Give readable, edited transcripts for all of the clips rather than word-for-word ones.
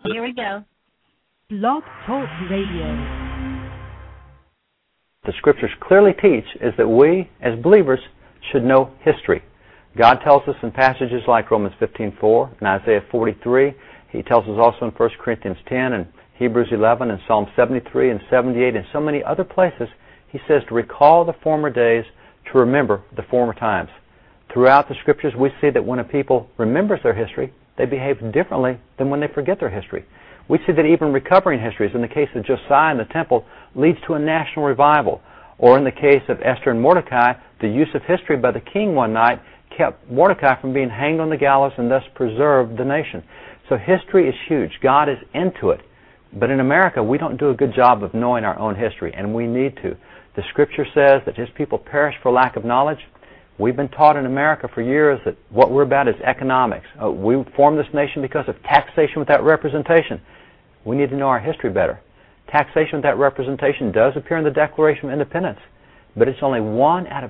Here we go. Blog Talk Radio. The Scriptures clearly teach is that we, as believers, should know history. God tells us in passages like Romans 15:4 and Isaiah 43. He tells us also in 1 Corinthians 10 and Hebrews 11 and Psalm 73 and 78 and so many other places. He says to recall the former days, to remember the former times. Throughout the Scriptures, we see that when a people remembers their history, they behave differently than when they forget their history. We see that even recovering histories, in the case of Josiah and the temple, leads to a national revival. Or in the case of Esther and Mordecai, the use of history by the king one night kept Mordecai from being hanged on the gallows and thus preserved the nation. So history is huge. God is into it. But in America, we don't do a good job of knowing our own history, and we need to. The Scripture says that His people perish for lack of knowledge. We've been taught in America for years that what we're about is economics. We formed this nation because of taxation without representation. We need to know our history better. Taxation without representation does appear in the Declaration of Independence, but it's only one out of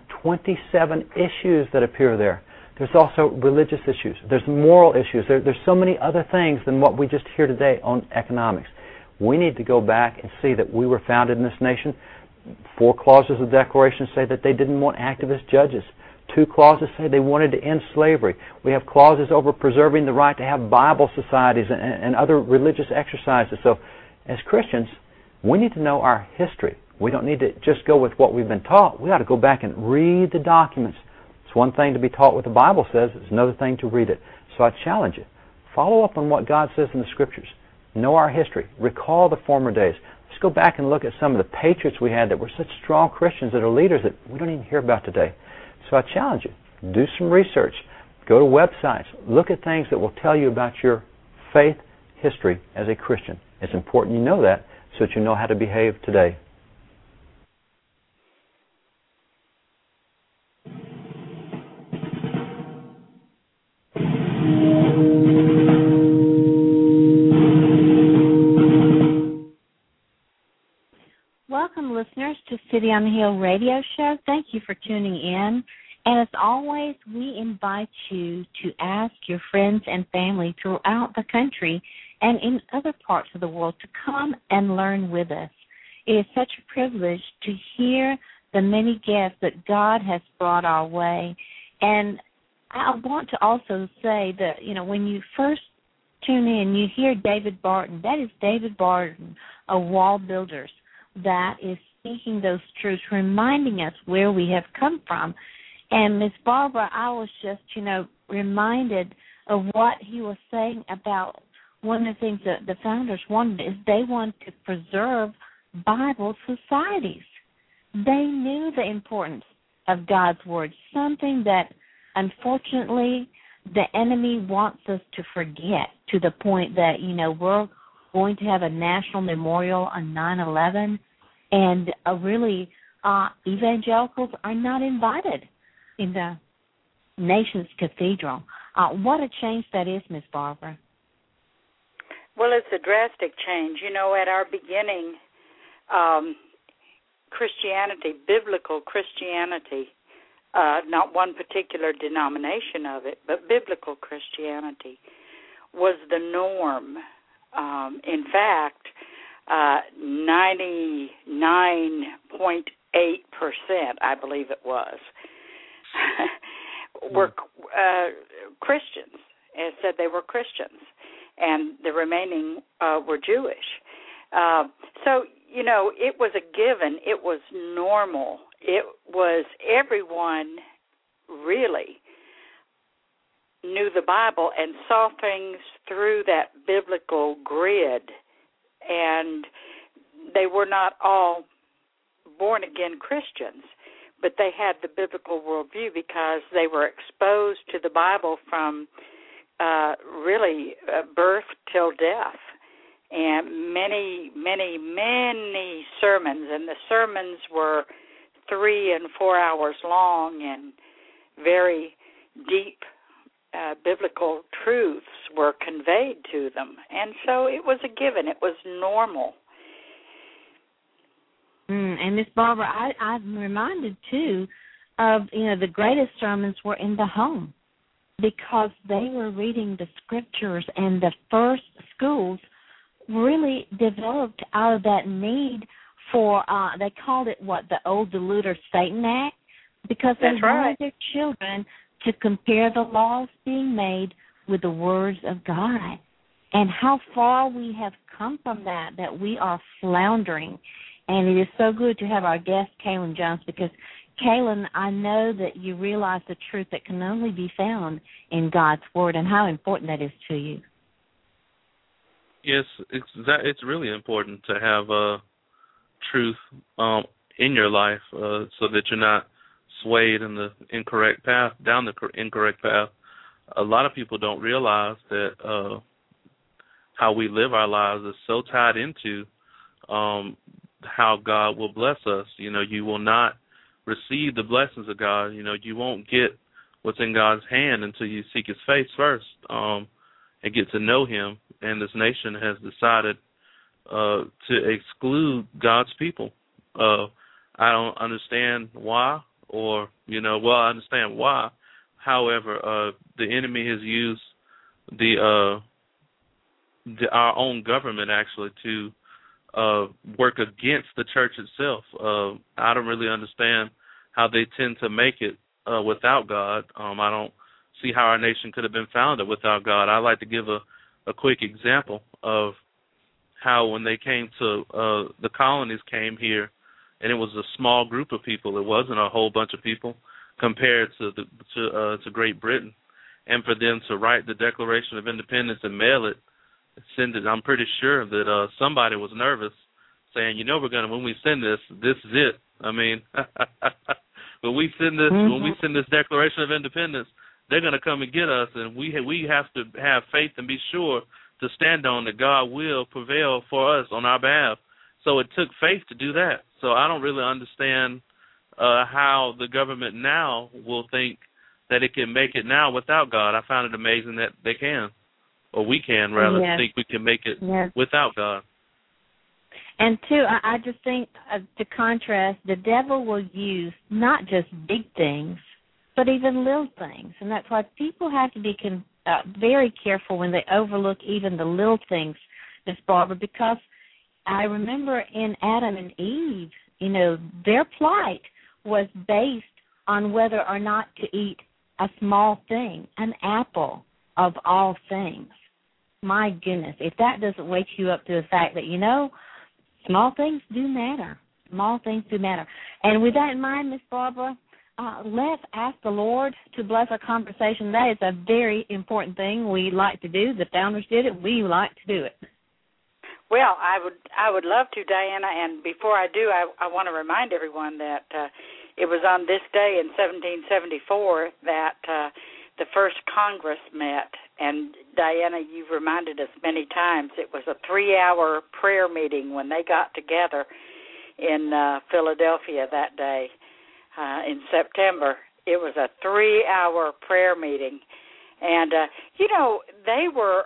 27 issues that appear there. There's also religious issues. There's moral issues. There's so many other things than what we just hear today on economics. We need to go back and see that we were founded in this nation. 4 clauses of the Declaration say that they didn't want activist judges. 2 clauses say they wanted to end slavery. We have clauses over preserving the right to have Bible societies and other religious exercises. So as Christians, we need to know our history. We don't need to just go with what we've been taught. We ought to go back and read the documents. It's one thing to be taught what the Bible says. It's another thing to read it. So I challenge you. Follow up on what God says in the Scriptures. Know our history. Recall the former days. Let's go back and look at some of the patriots we had that were such strong Christians that are leaders that we don't even hear about today. So I challenge you. Do some research. Go to websites. Look at things that will tell you about your faith history as a Christian. It's important you know that so that you know how to behave today. Welcome, listeners, to City on the Hill radio show. Thank you for tuning in. And as always, we invite you to ask your friends and family throughout the country and in other parts of the world to come and learn with us. It is such a privilege to hear the many guests that God has brought our way. And I want to also say that, when you first tune in, you hear David Barton. That is David Barton of Wall Builders. That is speaking those truths, reminding us where we have come from. And Ms. Barbara, I was just, reminded of what he was saying about one of the things that the founders wanted is they wanted to preserve Bible societies. They knew the importance of God's Word, something that, unfortunately, the enemy wants us to forget to the point that, we're going to have a national memorial on 9/11, and really evangelicals are not invited in the nation's cathedral. What a change that is, Ms. Barbara. Well, it's a drastic change. At our beginning, Christianity, biblical Christianity, not one particular denomination of it, but biblical Christianity was the norm. In fact, 99.8%, I believe it was, were Christians, and said they were Christians, and the remaining were Jewish. So, it was a given. It was normal. It was everyone really knew the Bible and saw things through that biblical grid, and they were not all born-again Christians, but they had the biblical worldview because they were exposed to the Bible from really birth till death, and many, many, many sermons, and the sermons were 3 and 4 hours long, and very deep biblical truths were conveyed to them. And so it was a given. It was normal. And Miss Barbara, I'm reminded, too, of, the greatest sermons were in the home because they were reading the Scriptures, and the first schools really developed out of that need for, they called it, the old Deluder Satan Act, because they wanted their children to compare the laws being made with the words of God. And how far we have come from that we are floundering. And it is so good to have our guest, Kaylin Jones, because, Kaylin, I know that you realize the truth that can only be found in God's Word and how important that is to you. Yes, it's really important to have truth in your life so that you're not swayed in the incorrect path, down the incorrect path. A lot of people don't realize that how we live our lives is so tied into how God will bless us. You know, you will not receive the blessings of God. You know, you won't get what's in God's hand until you seek His face first and get to know Him. And this nation has decided to exclude God's people. I don't understand why, or, I understand why. However, the enemy has used our own government actually to work against the church itself. I don't really understand how they tend to make it without God. I don't see how our nation could have been founded without God. I'd like to give a quick example of how when they came to the colonies came here, and it was a small group of people. It wasn't a whole bunch of people compared to Great Britain. And for them to write the Declaration of Independence and mail it, send it, I'm pretty sure that somebody was nervous, saying, when we send this is it. I mean, when we send this Declaration of Independence, they're going to come and get us, and we have to have faith and be sure to stand on that God will prevail for us on our behalf. So it took faith to do that. So I don't really understand how the government now will think that it can make it now without God. I found it amazing that they can, or we can rather, think we can make it without God. And two, I just think, to contrast, the devil will use not just big things, but even little things. And that's why people have to be very careful when they overlook even the little things, Miss Barbara, because I remember in Adam and Eve, their plight was based on whether or not to eat a small thing, an apple of all things. My goodness, if that doesn't wake you up to the fact that, small things do matter. Small things do matter. And with that in mind, Miss Barbara, let's ask the Lord to bless our conversation. That is a very important thing we like to do. The founders did it. We like to do it. Well, I would love to, Diana. And before I do, I want to remind everyone that it was on this day in 1774 that the first Congress met. And, Diana, you've reminded us many times it was a 3-hour prayer meeting when they got together in Philadelphia that day in September. It was a 3-hour prayer meeting. And, they were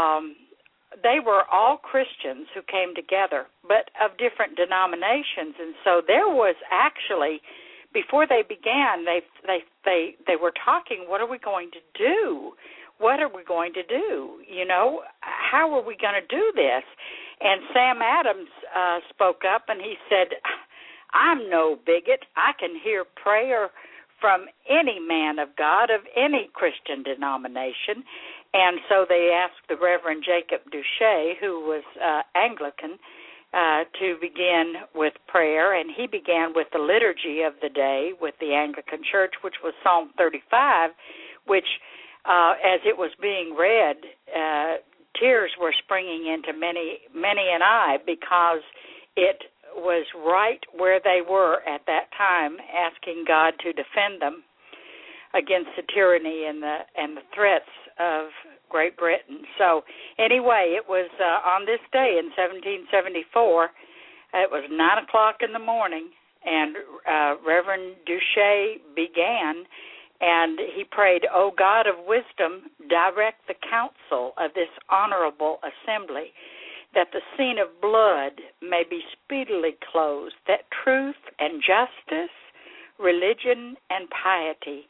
all Christians who came together, but of different denominations. And so there was actually, before they began, they were talking, what are we going to do? What are we going to do? How are we going to do this? And Sam Adams spoke up and he said, I'm no bigot. I can hear prayer from any man of God of any Christian denomination. And so they asked the Reverend Jacob Duché, who was Anglican, to begin with prayer. And he began with the liturgy of the day with the Anglican Church, which was Psalm 35, which, as it was being read, tears were springing into many an eye, because it was right where they were at that time, asking God to defend them against the tyranny and the threats of Great Britain. So anyway, it was on this day in 1774. It was 9 o'clock in the morning, and Reverend Duché began, and he prayed, O God of wisdom, direct the counsel of this honorable assembly, that the scene of blood may be speedily closed, that truth and justice, religion and piety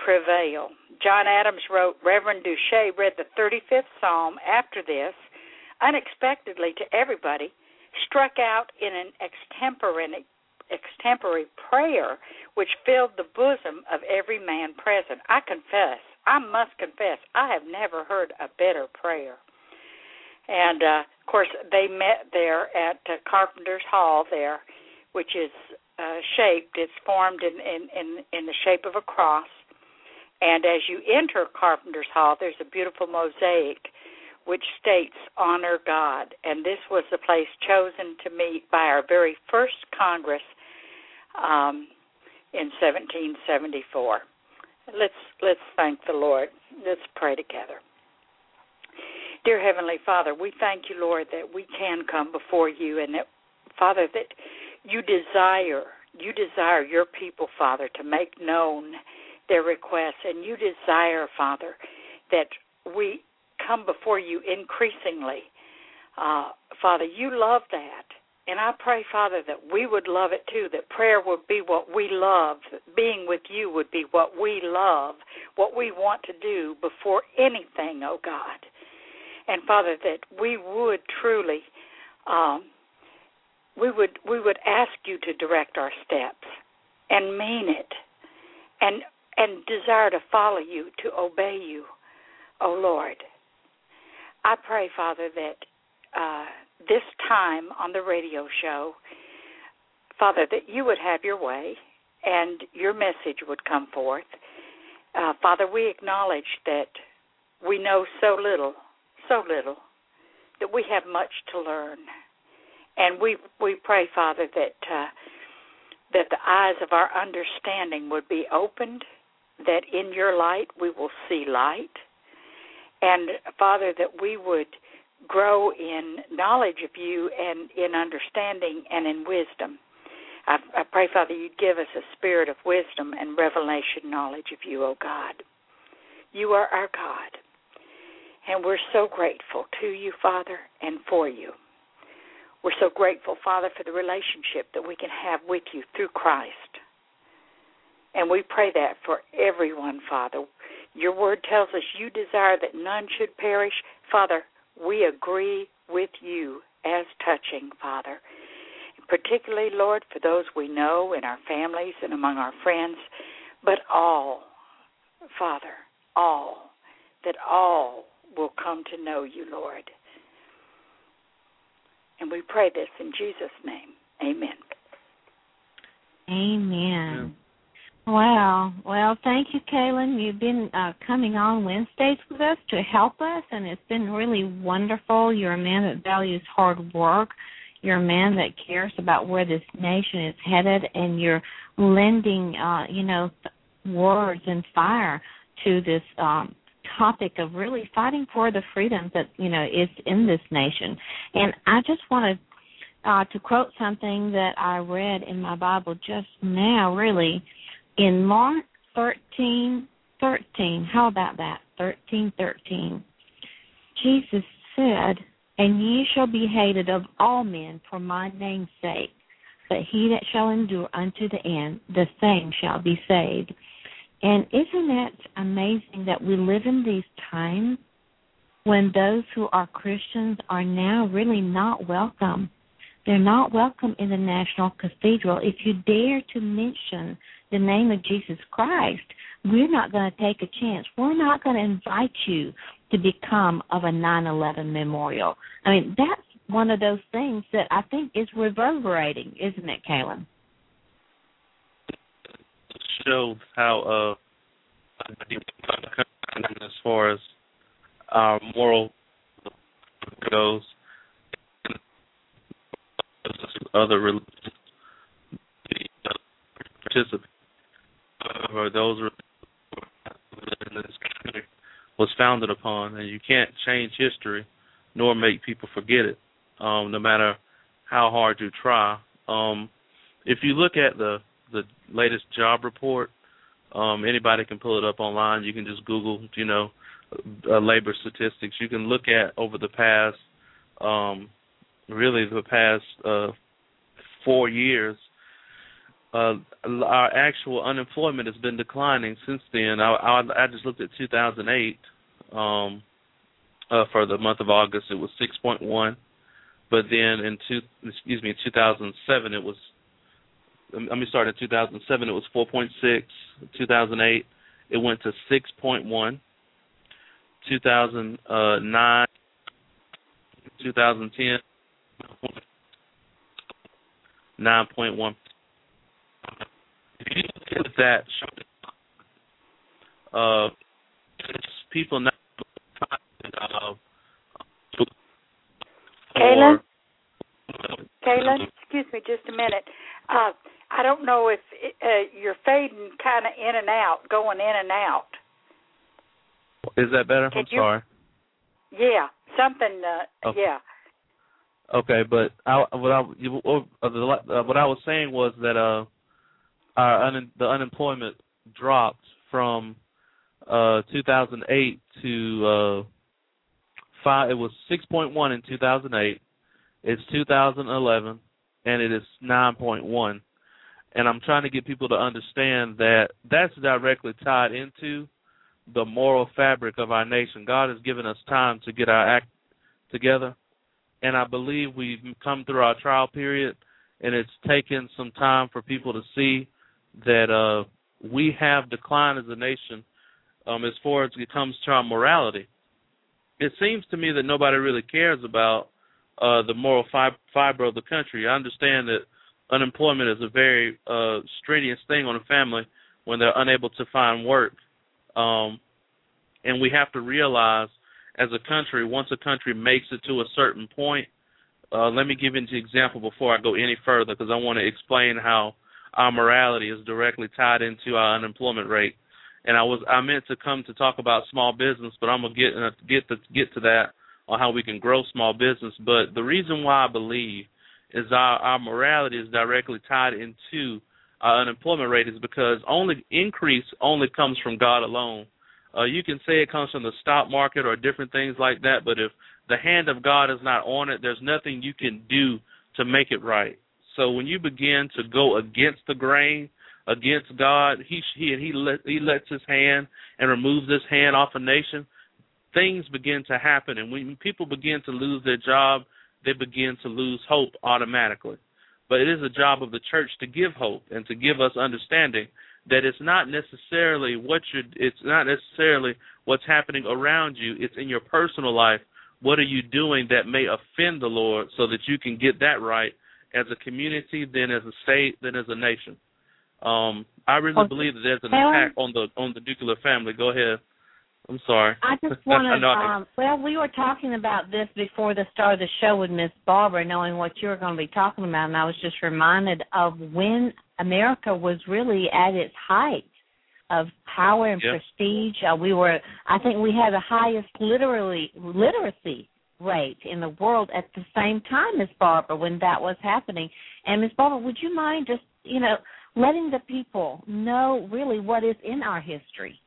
prevail. John Adams wrote, Reverend Duché read the 35th Psalm after this, unexpectedly to everybody, struck out in an extempore prayer which filled the bosom of every man present. I must confess, I have never heard a better prayer. And, of course, they met there at Carpenter's Hall there, which is it's formed in the shape of a cross. And as you enter Carpenter's Hall, there's a beautiful mosaic which states, "Honor God." And this was the place chosen to meet by our very first Congress in 1774. Let's thank the Lord. Let's pray together. Dear Heavenly Father, we thank you, Lord, that we can come before you, and that, Father, that you desire your people, Father, to make known their requests, and you desire, Father, that we come before you increasingly. Father, you love that, and I pray, Father, that we would love it too, that prayer would be what we love, that being with you would be what we love, what we want to do before anything, oh God. And Father, that we would truly, we would ask you to direct our steps and mean it, and desire to follow you, to obey you, oh Lord. I pray, Father, that this time on the radio show, Father, that you would have your way and your message would come forth. Father, we acknowledge that we know so little, that we have much to learn. And we pray, Father, that the eyes of our understanding would be opened, that in your light we will see light, and, Father, that we would grow in knowledge of you and in understanding and in wisdom. I pray, Father, you'd give us a spirit of wisdom and revelation knowledge of you, O God. You are our God, and we're so grateful to you, Father, and for you. We're so grateful, Father, for the relationship that we can have with you through Christ. And we pray that for everyone, Father. Your word tells us you desire that none should perish. Father, we agree with you as touching, Father. Particularly, Lord, for those we know in our families and among our friends, but all, Father, all, that all will come to know you, Lord. And we pray this in Jesus' name. Amen. Amen. Wow. Well, thank you, Kaylin. You've been coming on Wednesdays with us to help us, and it's been really wonderful. You're a man that values hard work. You're a man that cares about where this nation is headed, and you're lending, words and fire to this topic of really fighting for the freedom that, is in this nation. And I just wanted to quote something that I read in my Bible just now, really, in Mark 13:13. How about that? 13:13. Jesus said, "And ye shall be hated of all men for my name's sake, but he that shall endure unto the end, the same shall be saved." And isn't that amazing that we live in these times when those who are Christians are now really not welcome? They're not welcome in the National Cathedral. If you dare to mention the name of Jesus Christ, we're not going to take a chance. We're not going to invite you to become of a 9/11 memorial. I mean, that's one of those things that I think is reverberating, isn't it, Kaylin? Shows how as far as our moral goes, other religions participate, or those in this country was founded upon, and you can't change history nor make people forget it, no matter how hard you try. If you look at the latest job report, anybody can pull it up online. You can just Google, labor statistics. You can look at over the past, really the past 4 years, our actual unemployment has been declining since then. I just looked at 2008. For the month of August, it was 6.1. But then in 2007, it was. Let me start in 2007. It was 4.6. 2008, it went to 6.1. 2009, 2010, 9.1. If you look at that, people now. Kayla, excuse me just a minute. I don't know if you're fading kind of in and out, going in and out. Is that better? I'm sorry. Yeah, something. Okay. Yeah. Okay, but what I was saying was that the unemployment dropped from 2008 to 5. It was 6.1 in 2008. It's 2011, and it is 9.1. And I'm trying to get people to understand that that's directly tied into the moral fabric of our nation. God has given us time to get our act together, and I believe we've come through our trial period, and it's taken some time for people to see that we have declined as a nation as far as it comes to our morality. It seems to me that nobody really cares about the moral fiber of the country. I understand that unemployment is a very strenuous thing on a family when they're unable to find work. And we have to realize as a country, once a country makes it to a certain point, let me give you an example before I go any further, because I want to explain how our morality is directly tied into our unemployment rate. And I meant to come to talk about small business, but I'm going to get to that on how we can grow small business. But the reason why I believe is our morality is directly tied into our unemployment rate is because increase only comes from God alone. You can say it comes from the stock market or different things like that, but if the hand of God is not on it, there's nothing you can do to make it right. So when you begin to go against the grain, against God, he lets his hand and removes his hand off a nation, things begin to happen. And when people begin to lose their job, they begin to lose hope automatically. But it is a job of the church to give hope and to give us understanding that it's not necessarily what's happening around you. It's in your personal life. What are you doing that may offend the Lord so that you can get that right as a community, then as a state, then as a nation? I really believe that there's an attack on the nuclear family. Go ahead. I'm sorry. I just want to, we were talking about this before the start of the show with Miss Barbara, knowing what you were going to be talking about, and I was just reminded of when America was really at its height of power and prestige. I think we had the highest literacy rate in the world at the same time, Miss Barbara, when that was happening. And Miss Barbara, would you mind just, letting the people know really what is in our history?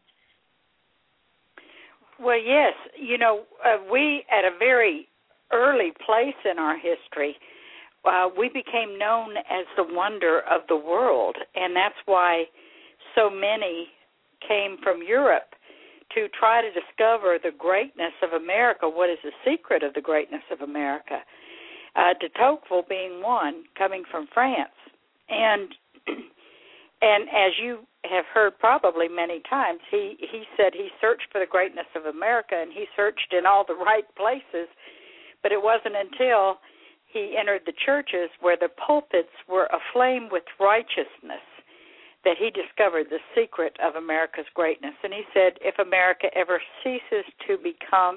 Well, yes. We, at a very early place in our history, we became known as the wonder of the world, and that's why so many came from Europe to try to discover the greatness of America. What is the secret of the greatness of America? De Tocqueville being one, coming from France. And as you have heard probably many times, he said he searched for the greatness of America, and he searched in all the right places, but it wasn't until he entered the churches where the pulpits were aflame with righteousness that he discovered the secret of America's greatness. And he said, if America ever ceases to be,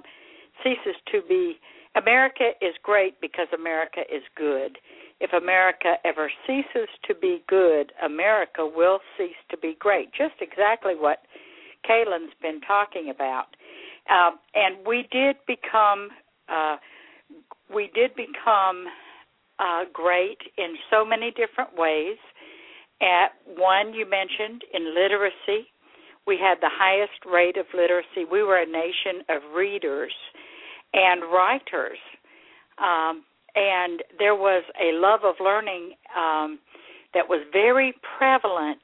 America is great because America is good. If America ever ceases to be good, America will cease to be great. Just exactly what Kaylin's been talking about. And we did become great in so many different ways. One, you mentioned, in literacy. We had the highest rate of literacy. We were a nation of readers and writers. And there was a love of learning that was very prevalent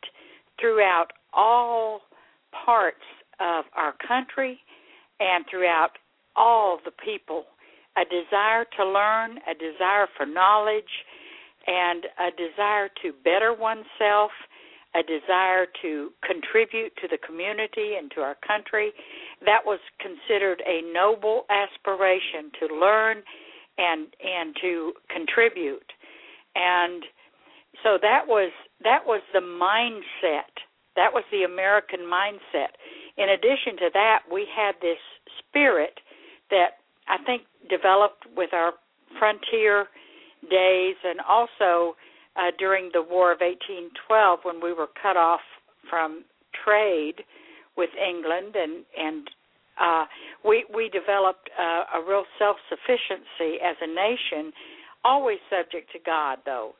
throughout all parts of our country and throughout all the people a desire to learn, a desire for knowledge, and a desire to better oneself, a desire to contribute to the community and to our country. That was considered a noble aspiration, to learn and to contribute. And so that was the mindset. That was the American mindset. In addition to that, we had this spirit that I think developed with our frontier days, and also during the War of 1812, when we were cut off from trade with England, and we developed a real self-sufficiency as a nation, always subject to God. Though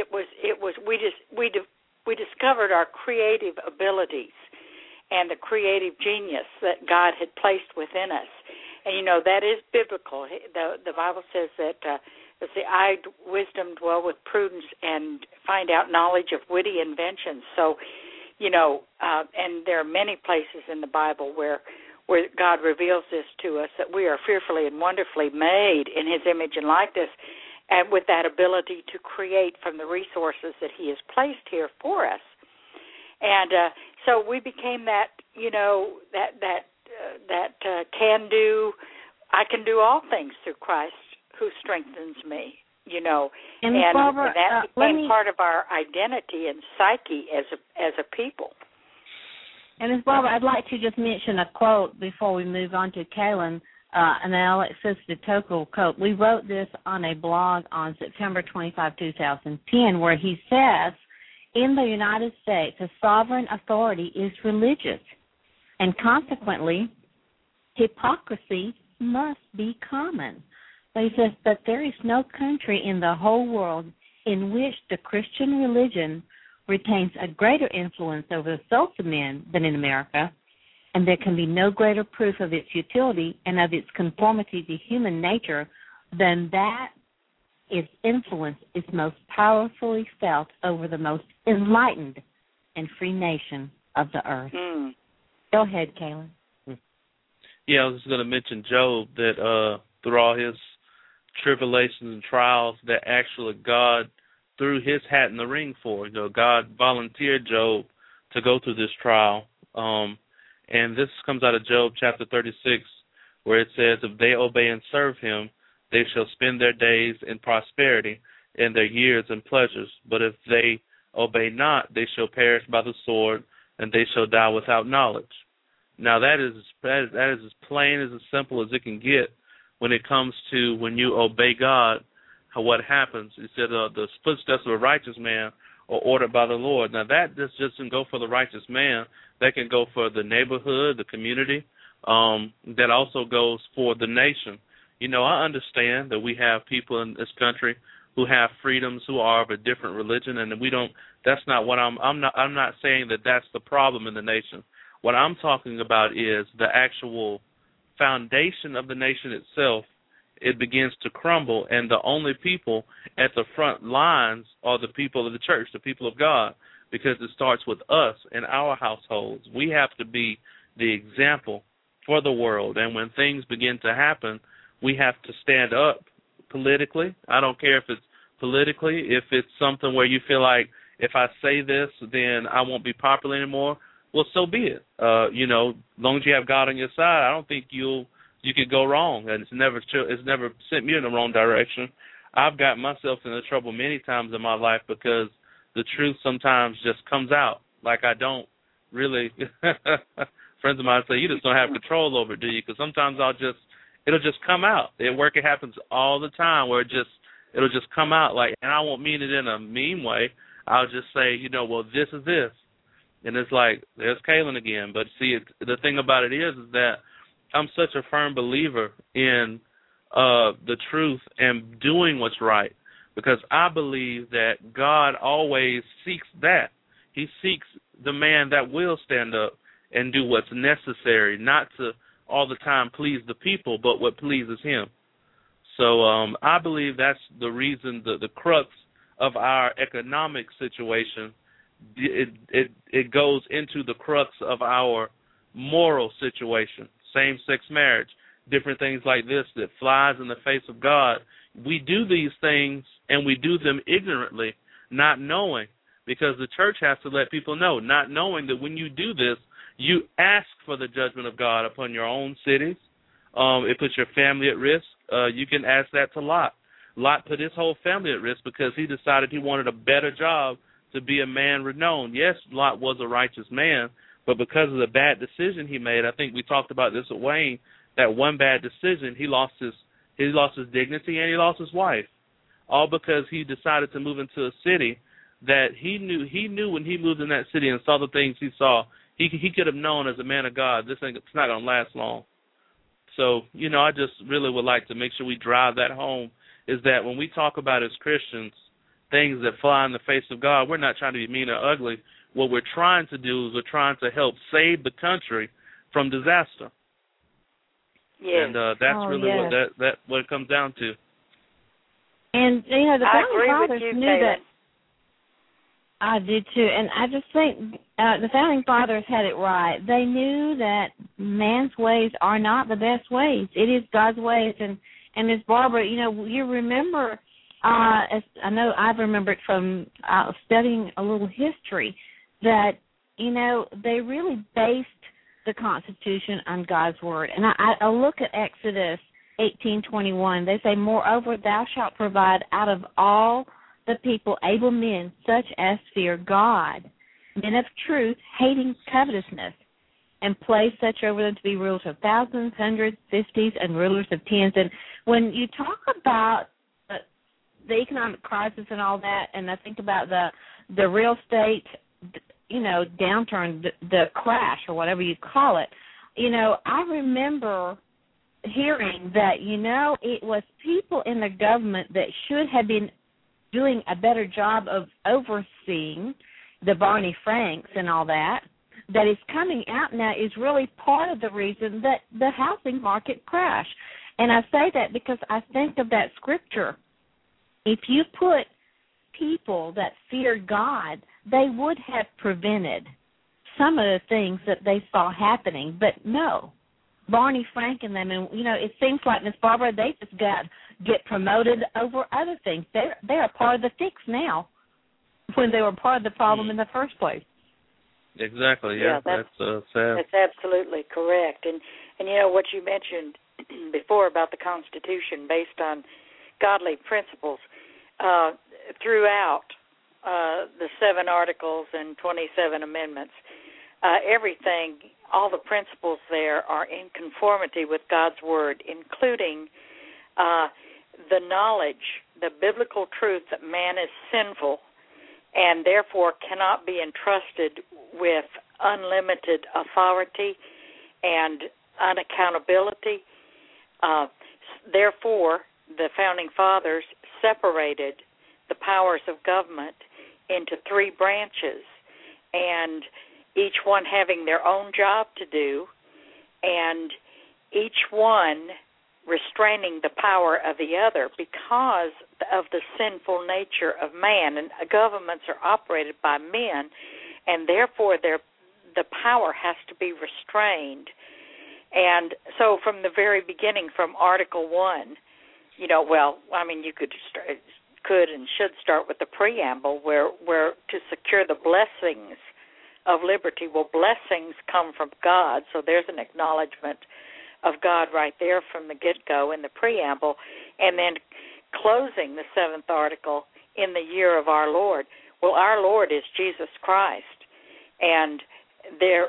we discovered our creative abilities and the creative genius that God had placed within us. And, you know, that is biblical. The Bible says that the eye wisdom dwell with prudence and find out knowledge of witty inventions. So, you know, and there are many places in the Bible where God reveals this to us, that we are fearfully and wonderfully made in His image and likeness, and with that ability to create from the resources that He has placed here for us. And so we became that, you know, that can do. I can do all things through Christ who strengthens me. You know, and Barbara, that became part of our identity and psyche as a people. And Ms. Barbara, I'd like to just mention a quote before we move on to Kaylin, an Alexis de Tocqueville quote. We wrote this on a blog on September 25, 2010, where he says, in the United States, a sovereign authority is religious, and consequently, hypocrisy must be common. But he says, but there is no country in the whole world in which the Christian religion retains a greater influence over the souls of men than in America, and there can be no greater proof of its utility and of its conformity to human nature than that its influence is most powerfully felt over the most enlightened and free nation of the earth. Go ahead, Kaylin. Yeah, I was just going to mention Job, that through all his tribulations and trials, that actually God threw his hat in the ring for. You know, God volunteered Job to go through this trial. And this comes out of Job chapter 36, where it says, if they obey and serve him, they shall spend their days in prosperity and their years in pleasures. But if they obey not, they shall perish by the sword, and they shall die without knowledge. Now that is as plain, as simple as it can get when it comes to when you obey God, what happens. He said the footsteps of a righteous man are ordered by the Lord. Now that just doesn't go for the righteous man. That can go for the neighborhood, the community. That also goes for the nation. You know, I understand that we have people in this country who have freedoms, who are of a different religion, and we don't. That's not what I'm not saying that that's the problem in the nation. What I'm talking about is the actual foundation of the nation itself. It begins to crumble, and the only people at the front lines are the people of the church, the people of God, because it starts with us and our households. We have to be the example for the world, and when things begin to happen, we have to stand up politically. I don't care if it's politically, if it's something where you feel like if I say this, then I won't be popular anymore. Well, so be it. You know, as long as you have God on your side, I don't think you could go wrong, and it's never sent me in the wrong direction. I've got myself into trouble many times in my life because the truth sometimes just comes out. Like I don't really. Friends of mine say, you just don't have control over it, do you? Because sometimes it'll just come out. At work, it happens all the time where it'll just come out like, and I won't mean it in a mean way. I'll just say, you know, well, this is this. And it's like, there's Kaylin again. But see, the thing about it is that I'm such a firm believer in the truth and doing what's right, because I believe that God always seeks that. He seeks the man that will stand up and do what's necessary, not to all the time please the people, but what pleases him. So I believe that's the reason, the crux of our economic situation. It goes into the crux of our moral situation. Same-sex marriage different things like this that flies in the face of God. We do these things, and we do them ignorantly, not knowing, because the church has to let people know, not knowing that when you do this, you ask for the judgment of God upon your own cities. It puts your family at risk. You can ask that to Lot. Lot put his whole family at risk because he decided he wanted a better job to be a man renowned. Yes, Lot was a righteous man, but because of the bad decision he made, I think we talked about this with Wayne, that one bad decision, he lost his dignity and he lost his wife, all because he decided to move into a city that he knew when he moved in that city and saw the things he saw, he could have known as a man of God, it's not going to last long. So, I just really would like to make sure we drive that home, is that when we talk about as Christians things that fly in the face of God, we're not trying to be mean or ugly. What we're trying to do is we're trying to help save the country from disaster. Yes. And that's really what it comes down to. And, the Founding Fathers knew Kaylin. that. I do too, and I just think the Founding Fathers had it right. They knew that man's ways are not the best ways. It is God's ways. And Ms. Barbara, you remember, as I know I've remembered from studying a little history, that, they really based the Constitution on God's Word. And I look at Exodus 18:21. They say, "Moreover, thou shalt provide out of all the people able men, such as fear God, men of truth, hating covetousness, and place such over them to be rulers of thousands, hundreds, fifties, and rulers of tens." And when you talk about the economic crisis and all that, and I think about the real estate, downturn, the crash, or whatever you call it, I remember hearing that, it was people in the government that should have been doing a better job of overseeing the Barney Franks and all that is coming out now is really part of the reason that the housing market crashed. And I say that because I think of that scripture. If you put people that feared God, they would have prevented some of the things that they saw happening. But no, Barney Frank and them, and, it seems like, Miss Barbara, they just get promoted over other things. They are part of the fix now when they were part of the problem in the first place. Exactly, yeah. That's sad. That's absolutely correct. And what you mentioned before about the Constitution based on godly principles, throughout the 7 articles and 27 amendments, everything, all the principles there are in conformity with God's Word, including the knowledge, the biblical truth that man is sinful and therefore cannot be entrusted with unlimited authority and unaccountability. Therefore, the Founding Fathers separated the powers of government into 3 branches, and each one having their own job to do, and each one restraining the power of the other because of the sinful nature of man. And governments are operated by men, and therefore the power has to be restrained. And so from the very beginning, from Article 1, you could and should start with the preamble where to secure the blessings of liberty. Well, blessings come from God, so there's an acknowledgement of God right there from the get-go in the preamble. And then closing the 7th article, in the year of our Lord. Well, our Lord is Jesus Christ, and there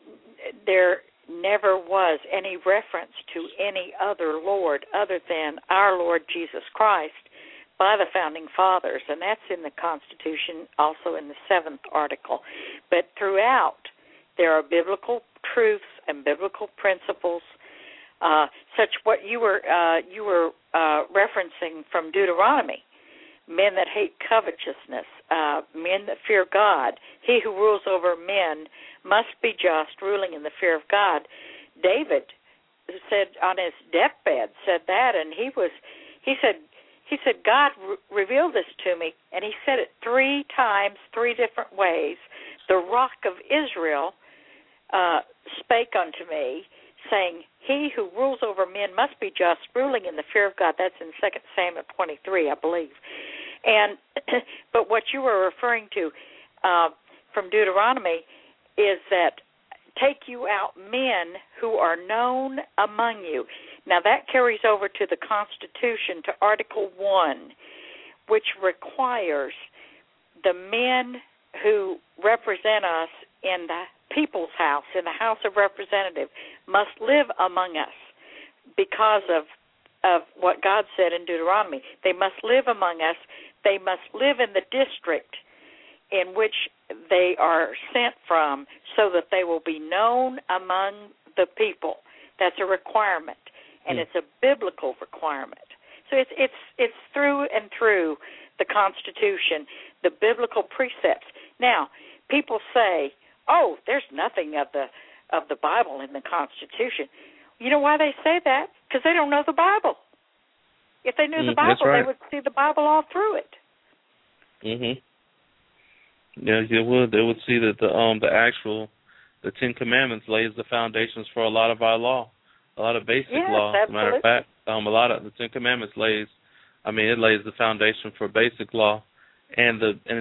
never was any reference to any other Lord other than our Lord Jesus Christ by the Founding Fathers, and that's in the Constitution, also in the 7th article. But throughout, there are biblical truths and biblical principles, such what you were referencing from Deuteronomy. Men that hate covetousness, men that fear God. He who rules over men must be just, ruling in the fear of God. David said on his deathbed, said that, and he said, God revealed this to me, and he said it 3 times, 3 different ways. The Rock of Israel spake unto me, saying, he who rules over men must be just, ruling in the fear of God. That's in 2 Samuel 23, I believe. And but what you were referring to from Deuteronomy is that take you out men who are known among you. Now that carries over to the Constitution, to Article 1, which requires the men who represent us in the people's house, in the House of Representatives, must live among us because of what God said in Deuteronomy. They must live among us. They must live in the district in which they are sent from so that they will be known among the people. That's a requirement, and it's a biblical requirement. So it's through and through the Constitution, the biblical precepts. Now, people say, "Oh, there's nothing of the Bible in the Constitution." You know why they say that? Because they don't know the Bible. If they knew the Bible, they would see the Bible all through it. Mhm. Yeah, they would. They would see that the 10 Commandments lays the foundations for a lot of our law, a lot of basic law. As a matter of fact, a lot of the 10 Commandments lays the foundation for basic law, and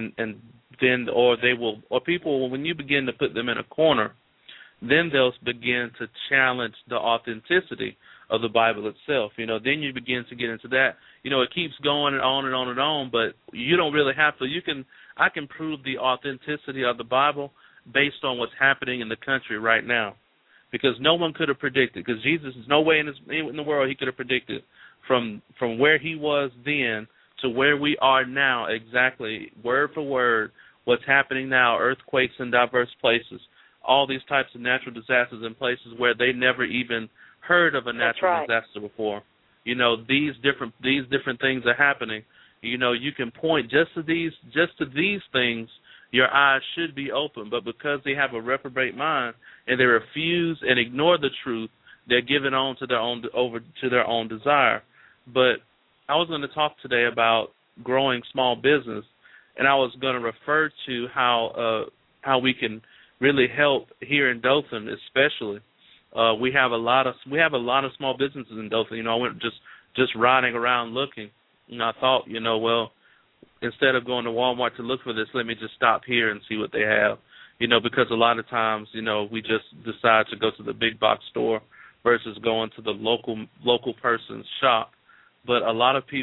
people, when you begin to put them in a corner, then they'll begin to challenge the authenticity of the Bible itself. Then you begin to get into that. It keeps going and on and on and on, but you don't really have to. I can prove the authenticity of the Bible based on what's happening in the country right now, because no one could have predicted. Because Jesus, there's no way in the world he could have predicted from where he was then to where we are now, exactly word for word, what's happening now, earthquakes in diverse places, all these types of natural disasters in places where they never even heard of a natural disaster before. These different things are happening. You can point just to these things. Your eyes should be open, but because they have a reprobate mind and they refuse and ignore the truth, they're given on to their own desire. But I was going to talk today about growing small business, and I was going to refer to how we can really help here in Dothan, especially. We have a lot of small businesses in Dothan. I went just riding around looking, and I thought, well, instead of going to Walmart to look for this, let me just stop here and see what they have. Because a lot of times, we just decide to go to the big box store versus going to the local person's shop. But a lot of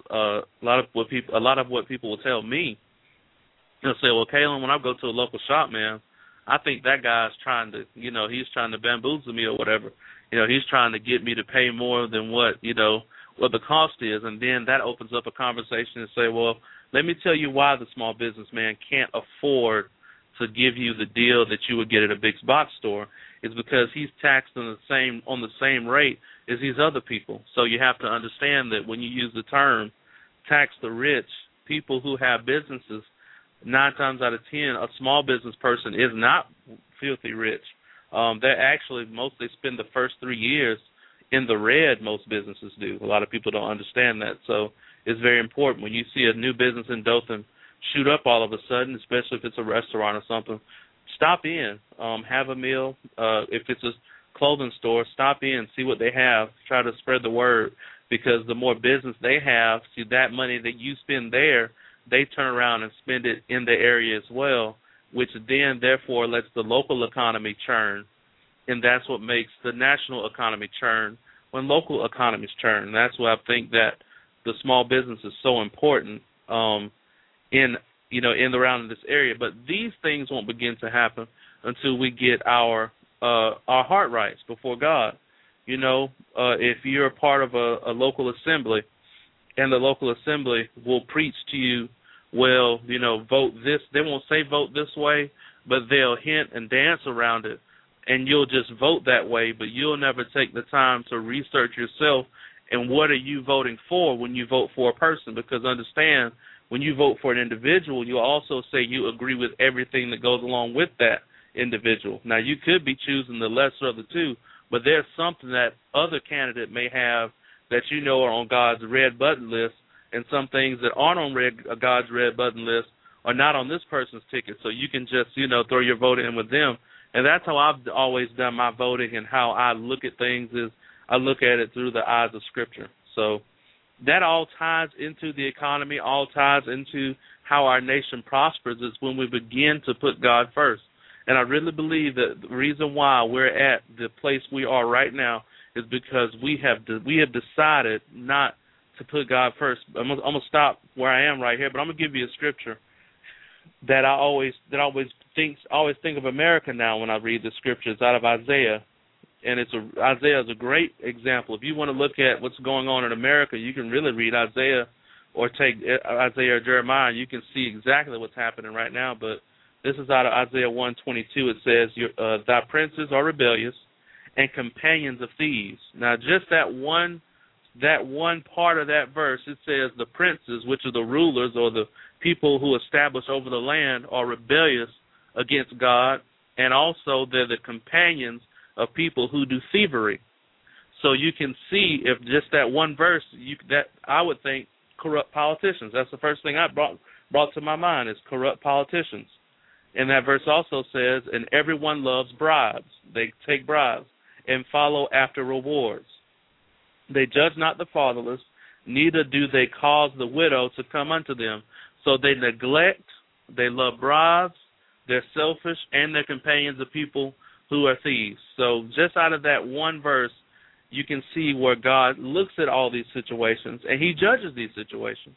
what people will tell me, they'll say, well, Kaylin, when I go to a local shop, man, I think that guy's trying to, he's trying to bamboozle me or whatever. He's trying to get me to pay more than what the cost is. And then that opens up a conversation and say, well, let me tell you why the small businessman can't afford to give you the deal that you would get at a big box store. It's because he's taxed on the same rate as these other people. So you have to understand that when you use the term tax the rich, people who have businesses, 9 times out of 10, a small business person is not filthy rich. They spend the first 3 years in the red. Most businesses do. A lot of people don't understand that. So it's very important when you see a new business in Dothan shoot up all of a sudden, especially if it's a restaurant or something. Stop in, have a meal. If it's a clothing store, stop in, see what they have. Try to spread the word, because the more business they have, see that money that you spend there, they turn around and spend it in the area as well, which then, therefore, lets the local economy churn. And that's what makes the national economy churn when local economies churn. And that's why I think that the small business is so important in around this area. But these things won't begin to happen until we get our heart rights before God. If you're a part of a local assembly, and the local assembly will preach to you, well, vote this. They won't say vote this way, but they'll hint and dance around it, and you'll just vote that way, but you'll never take the time to research yourself and what are you voting for when you vote for a person. Because understand, when you vote for an individual, you'll also say you agree with everything that goes along with that individual. Now, you could be choosing the lesser of the two, but there's something that other candidate may have that are on God's red button list, and some things that aren't on God's red button list are not on this person's ticket. So you can just, throw your vote in with them And that's how I've always done my voting, and how I look at things is I look at it through the eyes of Scripture. So that all ties into the economy, all ties into how our nation prospers is when we begin to put God first. And I really believe that the reason why we're at the place we are right now is because we have decided not to put God first. I'm gonna stop where I am right here, but I'm gonna give you a scripture that I always think of America now when I read the scriptures out of Isaiah, and Isaiah is a great example. If you want to look at what's going on in America, you can really read Isaiah or take Isaiah or Jeremiah. You can see exactly what's happening right now. But this is out of Isaiah 1:22. It says, "Thy princes are rebellious and companions of thieves." Now, just that one part of that verse, it says the princes, which are the rulers or the people who establish over the land, are rebellious against God, and also they're the companions of people who do thievery. So you can see, if just that one verse, that I would think corrupt politicians. That's the first thing I brought to my mind is corrupt politicians. And that verse also says, "And everyone loves bribes." They take bribes and follow after rewards. They judge not the fatherless, neither do they cause the widow to come unto them. So they neglect, they love bribes, they're selfish, and they're companions of people who are thieves. So just out of that one verse, you can see where God looks at all these situations, and he judges these situations.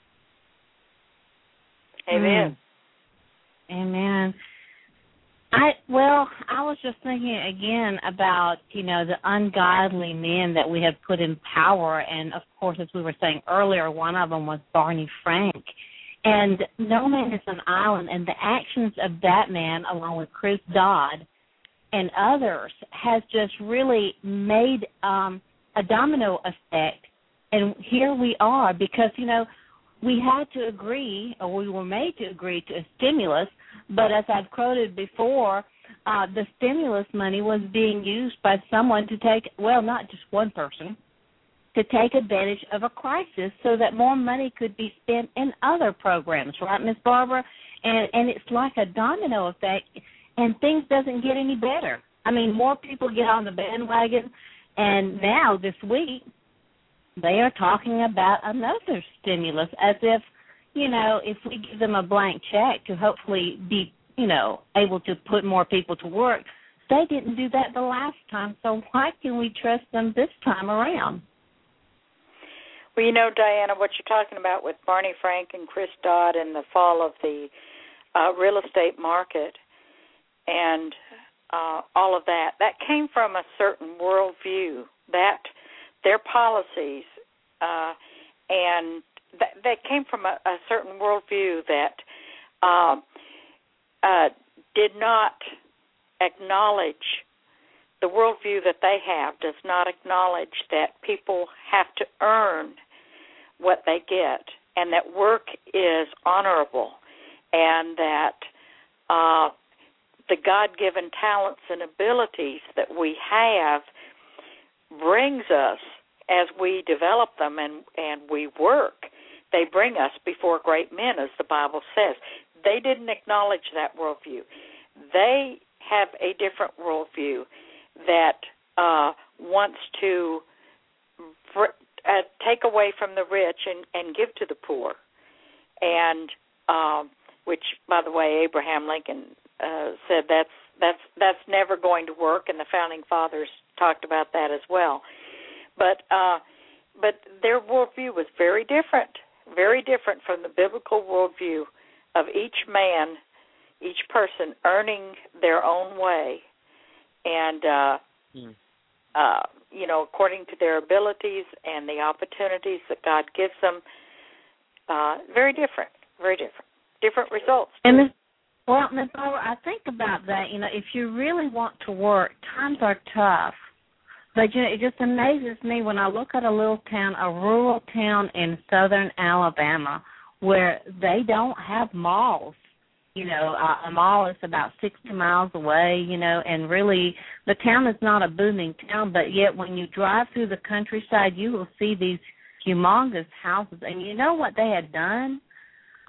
Amen. Amen. I was just thinking again about, the ungodly men that we have put in power. And, of course, as we were saying earlier, one of them was Barney Frank. And No Man is an Island, and the actions of that man, along with Chris Dodd and others, has just really made a domino effect. And here we are because, we had to agree, or we were made to agree to a stimulus, but as I've quoted before, the stimulus money was being used by someone to take, not just one person, to take advantage of a crisis so that more money could be spent in other programs, right, Ms. Barbara? And it's like a domino effect, and things doesn't get any better. I mean, more people get on the bandwagon, and now this week they are talking about another stimulus as if, if we give them a blank check to hopefully be, able to put more people to work. They didn't do that the last time, so why can we trust them this time around? Well, Diana, what you're talking about with Barney Frank and Chris Dodd and the fall of the real estate market and all of that came from a certain worldview, that their policies and that came from a certain worldview that did not acknowledge the worldview that they have, does not acknowledge that people have to earn what they get and that work is honorable and that the God-given talents and abilities that we have brings us, as we develop them and we work, they bring us before great men, as the Bible says. They didn't acknowledge that worldview. They have a different worldview that wants to take away from the rich and give to the poor, and which, by the way, Abraham Lincoln said that's never going to work, and the founding fathers talked about that as well. But their worldview was very different from the biblical worldview of each man, each person earning their own way, and according to their abilities and the opportunities that God gives them. Very different results. And Ms. Barbara, I think about that. If you really want to work, times are tough. But it just amazes me when I look at a rural town in southern Alabama, where they don't have malls. A mall is about 60 miles away, and really the town is not a booming town, but yet when you drive through the countryside, you will see these humongous houses. And you know what they had done?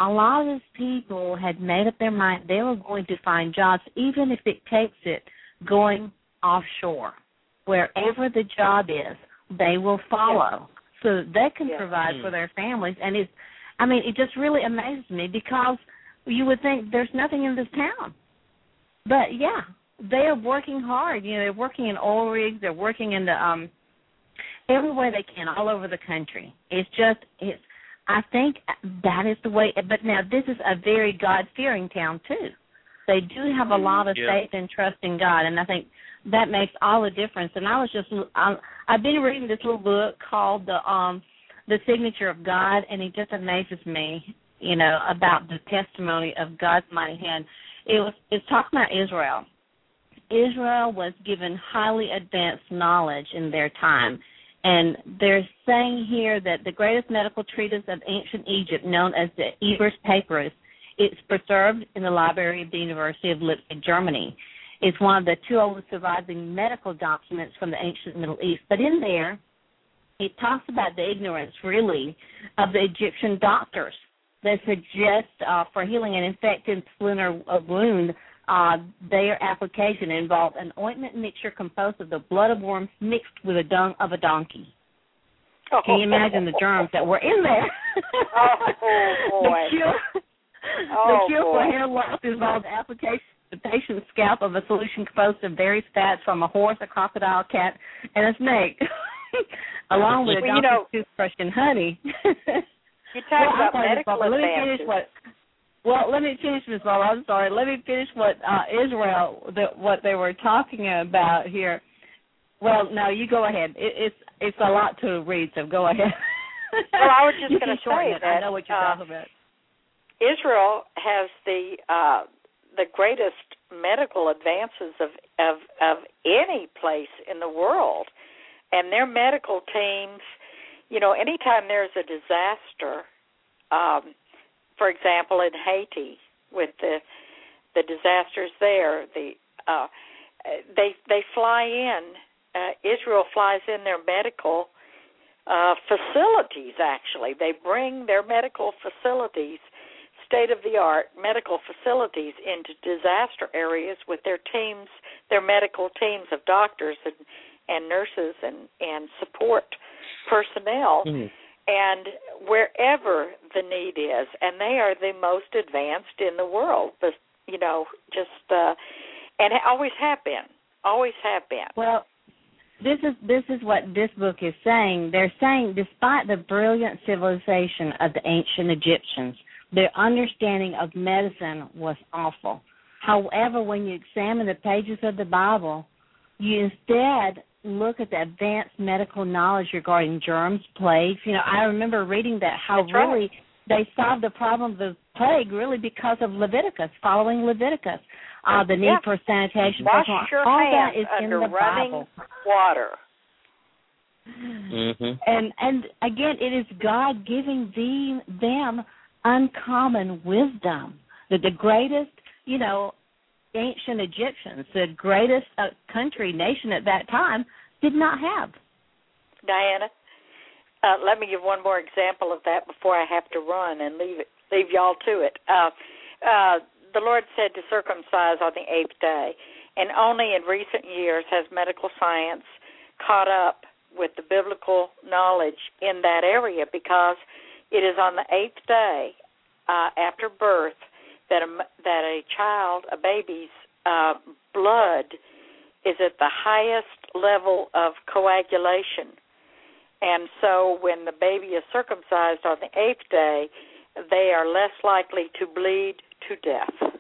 a lot of these people had made up their mind they were going to find jobs, even if it takes it going offshore. Wherever the job is, they will follow so that they can provide for their families. And it just really amazes me because you would think there's nothing in this town. But, they are working hard. They're working in oil rigs. They're working in the everywhere they can all over the country. I think that is the way. But now this is a very God-fearing town, too. They do have a lot of faith and trust in God, and I think that makes all the difference. And I've been reading this little book called The Signature of God, and it just amazes me, about the testimony of God's mighty hand. It's talking about Israel. Israel was given highly advanced knowledge in their time. And they're saying here that the greatest medical treatise of ancient Egypt, known as the Ebers Papyrus, it's preserved in the library of the University of Leipzig, Germany. It's one of the 2 oldest surviving medical documents from the ancient Middle East. But in there, it talks about the ignorance, really, of the Egyptian doctors that suggest for healing an infected splint or a wound, their application involved an ointment mixture composed of the blood of worms mixed with the dung of a donkey. Can you imagine the germs that were in there? The cure for hair loss involved application to the patient's scalp of a solution composed of various fats from a horse, a crocodile, cat, and a snake, along with a donkey's toothbrush and honey. You talk about medical advances. Let me finish, Ms. Ball. I'm sorry. Let me finish what Israel, what they were talking about here. Well, no, you go ahead. It's a lot to read, so go ahead. Well, I was just going to say that I know what you're talking about. Israel has the greatest medical advances of any place in the world, and their medical teams. Anytime there's a disaster. For example, in Haiti, with the disasters there, they fly in. Israel flies in their medical facilities. Actually, they bring their medical facilities, state-of-the-art medical facilities, into disaster areas with their teams, their medical teams of doctors and nurses and support personnel. Mm-hmm. And wherever the need is, and they are the most advanced in the world, but and always have been. Well, this is what this book is saying. They're saying, despite the brilliant civilization of the ancient Egyptians, their understanding of medicine was awful. However, when you examine the pages of the Bible, you instead look at the advanced medical knowledge regarding germs, plagues. I remember reading that they solved the problem of the plague really because of Leviticus, following Leviticus. The need for sanitation. Wash your all hands that is under in the running Bible. Water. Mm-hmm. And again, it is God giving them uncommon wisdom. That the greatest, ancient Egyptians, the greatest nation at that time, did not have. Diana, let me give one more example of that before I have to run and leave y'all to it. The Lord said to circumcise on the 8th day, and only in recent years has medical science caught up with the biblical knowledge in that area, because it is on the 8th day after birth that a baby's blood is at the highest level of coagulation. And so when the baby is circumcised on the 8th day, they are less likely to bleed to death.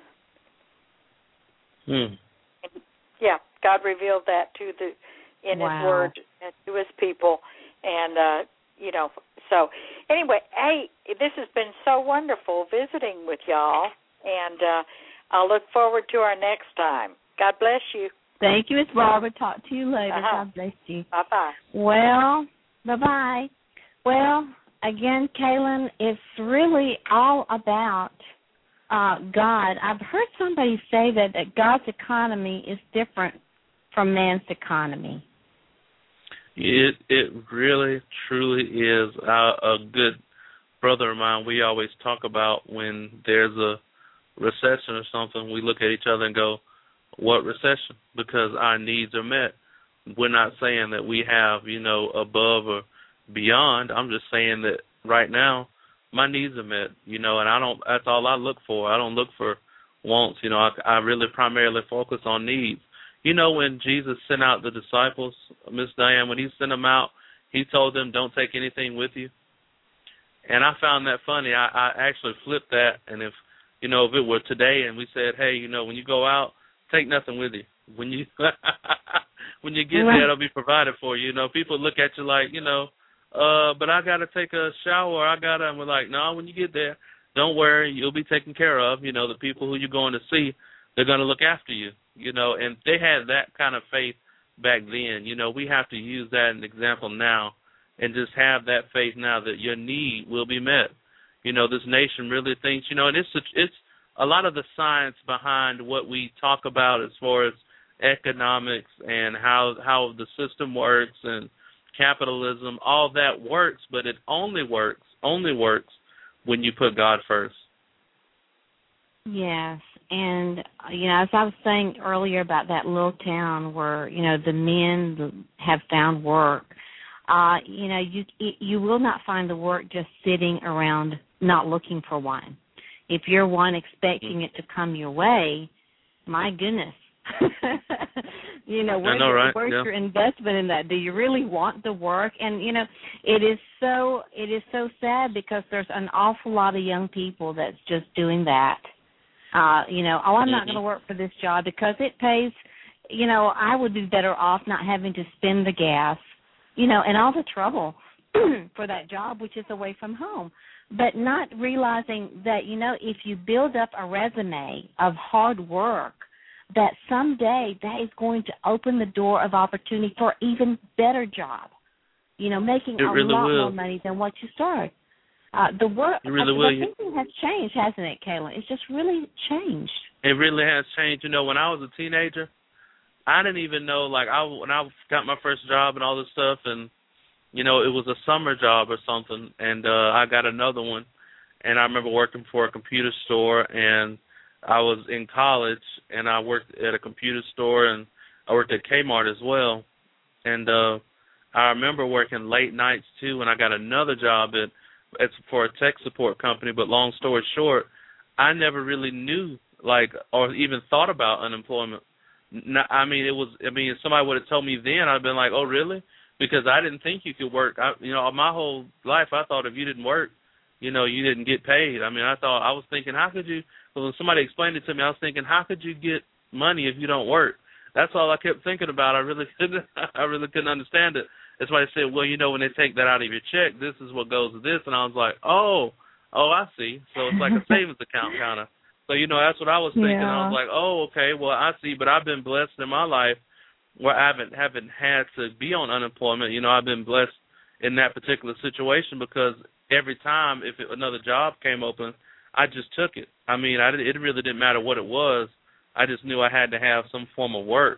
Yeah, God revealed that in His Word to His people. And, so anyway, hey, this has been so wonderful visiting with y'all. And I'll look forward to our next time. God bless you. Thank you, Miss Barbara. Talk to you later. God bless you. Bye-bye. Well, bye-bye. Well, again, Kaylin, it's really all about God. I've heard somebody say that God's economy is different from man's economy. It really, truly is a good brother of mine, we always talk about when there's a recession or something, we look at each other and go, what recession? Because our needs are met. We're not saying that we have, above or beyond. I'm just saying that right now my needs are met, and that's all I look for. I don't look for wants. I really primarily focus on needs. When Jesus sent out the disciples, Miss Diane, when he sent them out, he told them, don't take anything with you. And I found that funny. I actually flipped that, and if it were today and we said, hey, when you go out, take nothing with you. When you when you get there, it'll be provided for you. People look at you like, but I got to take a shower. And we're like, no, when you get there, don't worry, you'll be taken care of. The people who you're going to see, they're going to look after you, and they had that kind of faith back then. We have to use that as an example now and just have that faith now that your need will be met. This nation really thinks, and it's a lot of the science behind what we talk about as far as economics and how the system works and capitalism, all that works, but it only works when you put God first. Yes, and as I was saying earlier about that little town where the men have found work, you will not find the work just sitting around not looking for one. If you're one expecting it to come your way, my goodness. Where's your investment in that? Do you really want the work? And it is so sad because there's an awful lot of young people that's just doing that. I'm not going to work for this job because it pays. I would be better off not having to spend the gas, and all the trouble for that job, which is away from home. But not realizing that, if you build up a resume of hard work, that someday that is going to open the door of opportunity for an even better job, making a lot more money than what you started. The work, the thinking has changed, hasn't it, Kayla? It's just really changed. It really has changed. When I was a teenager, I didn't even know, when I got my first job and all this stuff, and, it was a summer job or something, and I got another one, and I remember working for a computer store, and I was in college, and I worked at a computer store, and I worked at Kmart as well, and I remember working late nights, too, and I got another job it's for a tech support company, but long story short, I never really knew, or even thought about unemployment. If somebody would have told me then, I'd have been like, oh, really? Because I didn't think you could work. My whole life, I thought if you didn't work, you didn't get paid. I was thinking, how could you, when somebody explained it to me, I was thinking, how could you get money if you don't work? That's all I kept thinking about. I really couldn't understand it. That's why they said, well, when they take that out of your check, this is what goes to this. And I was like, oh, I see. So it's like a savings account kind of. So, that's what I was thinking. Yeah. I was like, oh, okay, well, I see. But I've been blessed in my life where I haven't had to be on unemployment. I've been blessed in that particular situation because every time if another job came open, I just took it. It really didn't matter what it was. I just knew I had to have some form of work.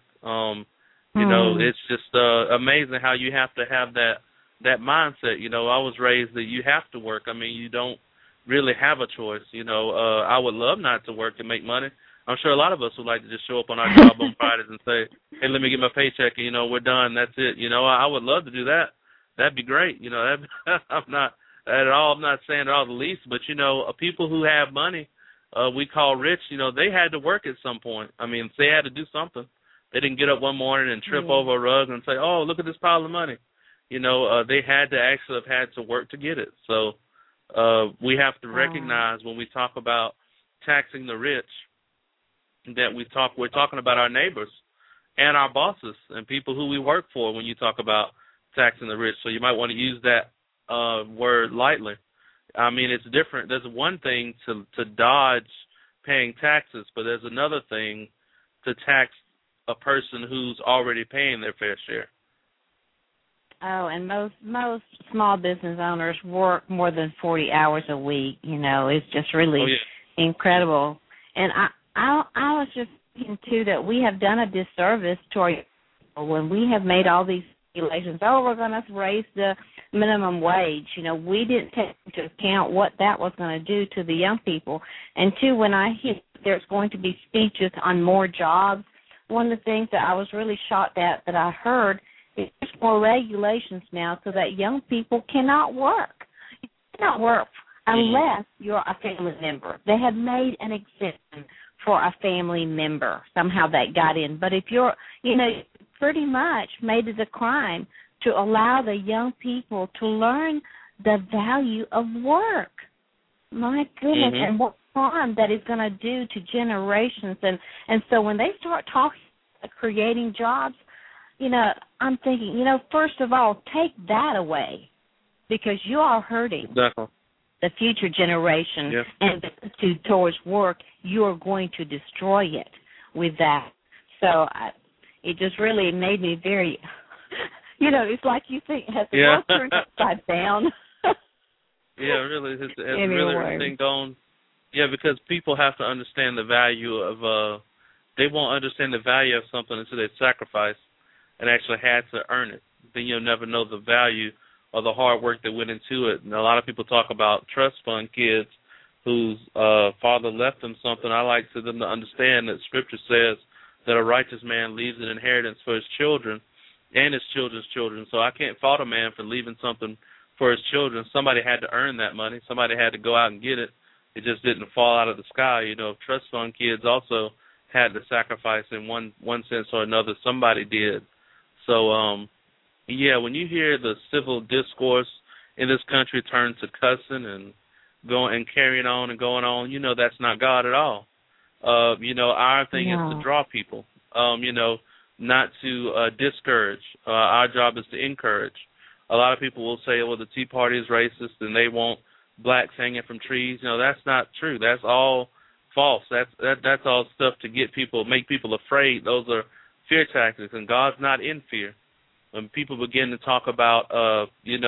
It's just amazing how you have to have that mindset. I was raised that you have to work. You don't really have a choice. I would love not to work and make money. I'm sure a lot of us would like to just show up on our job on Fridays and say, hey, let me get my paycheck, and, we're done. That's it. I would love to do that. That'd be great. I'm not at all. I'm not saying at all the least, but, people who have money we call rich, they had to work at some point. They had to do something. They didn't get up one morning and trip over a rug and say, oh, look at this pile of money. They had to actually have had to work to get it. So we have to recognize when we talk about taxing the rich that we're talking about our neighbors and our bosses and people who we work for when you talk about taxing the rich. So you might want to use that word lightly. It's different. There's one thing to dodge paying taxes, but there's another thing to tax a person who's already paying their fair share. Oh, and most small business owners work more than 40 hours a week. It's just really incredible. And I was just thinking, too, that we have done a disservice to our people when we have made all these regulations. Oh, we're going to raise the minimum wage. We didn't take into account what that was going to do to the young people. And, two, when I hear there's going to be speeches on more jobs, one of the things that I was really shocked at that I heard is there's more regulations now so that young people cannot work. You cannot work unless you're a family member. They have made an exemption for a family member. Somehow that got in. But if you're, pretty much made it a crime to allow the young people to learn the value of work. My goodness, and what harm that is going to do to generations. And so when they start talking about creating jobs, I'm thinking, first of all, take that away because you are hurting the future generation and towards work. You are going to destroy it with that. So it just really made me very, it's like you think, has the world turned upside down? Yeah, really. It's really everything gone. Yeah, because people have to understand the value of, they won't understand the value of something until they sacrifice and actually had to earn it. Then you'll never know the value or the hard work that went into it. And a lot of people talk about trust fund kids whose father left them something. I like for them to understand that Scripture says that a righteous man leaves an inheritance for his children and his children's children. So I can't fault a man for leaving something for his children. Somebody had to earn that money. Somebody had to go out and get it. It just didn't fall out of the sky. Trust fund kids also had to sacrifice in one sense or another. Somebody did. So, when you hear the civil discourse in this country turn to cussing and going and carrying on and going on, that's not God at all. Our thing is to draw people, not to discourage. Our job is to encourage. A lot of people will say, well, the Tea Party is racist and they want blacks hanging from trees. That's not true. That's all false. That's all stuff to make people afraid. Those are fear tactics, and God's not in fear. When people begin to talk about,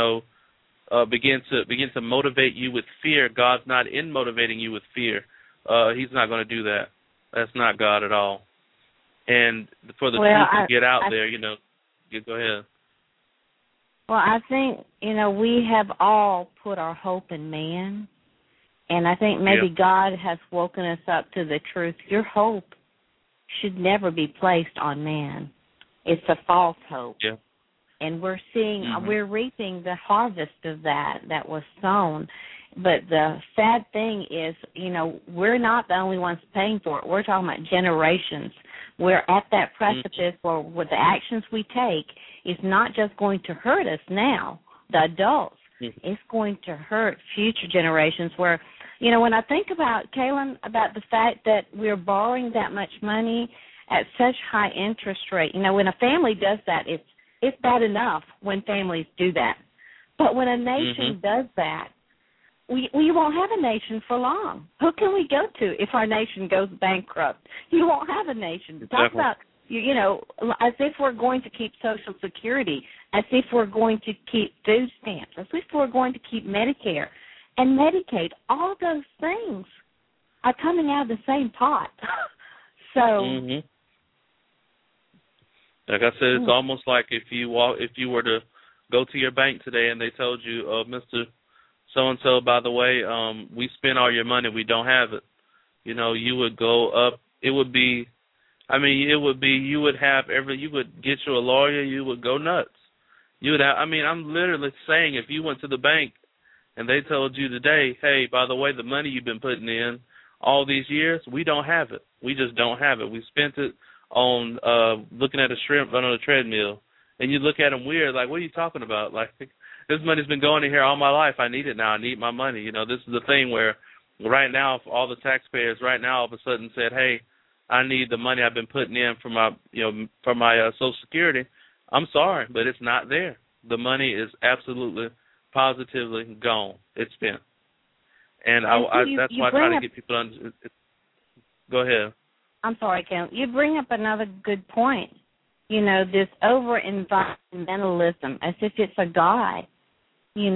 begin to motivate you with fear, God's not in motivating you with fear. He's not going to do that. That's not God at all. And for the truth to get out there, go ahead. Well, I think, we have all put our hope in man, and I think maybe God has woken us up to the truth. Your hope should never be placed on man. It's a false hope. Yeah. And we're seeing, we're reaping the harvest of that was sown. But the sad thing is, we're not the only ones paying for it. We're talking about generations. We're at that precipice where with the actions we take is not just going to hurt us now, the adults. It's going to hurt future generations where, when I think about, Kaylin, about the fact that we're borrowing that much money at such high interest rate, when a family does that, it's bad enough when families do that. But when a nation does that, we won't have a nation for long. Who can we go to if our nation goes bankrupt? You won't have a nation. Talk about, as if we're going to keep Social Security, as if we're going to keep food stamps, as if we're going to keep Medicare and Medicaid. All those things are coming out of the same pot. So, like I said, it's almost like if you were to go to your bank today and they told you, Mr. So-and-so, by the way, we spent all your money, we don't have it. You would go up. You would get you a lawyer, you would go nuts. I'm literally saying if you went to the bank and they told you today, hey, by the way, the money you've been putting in all these years, we don't have it. We just don't have it. We spent it on looking at a shrimp on a treadmill. And you look at them weird, like, what are you talking about? Like, this money's been going in here all my life. I need it now. I need my money. This is the thing where right now, all the taxpayers right now all of a sudden said, hey, I need the money I've been putting in for my, Social Security. I'm sorry, but it's not there. The money is absolutely, positively gone. It's spent. And that's why I try to get people to understand. Go ahead. I'm sorry, Ken. You bring up another good point. This over-environmentalism, as if it's a God. We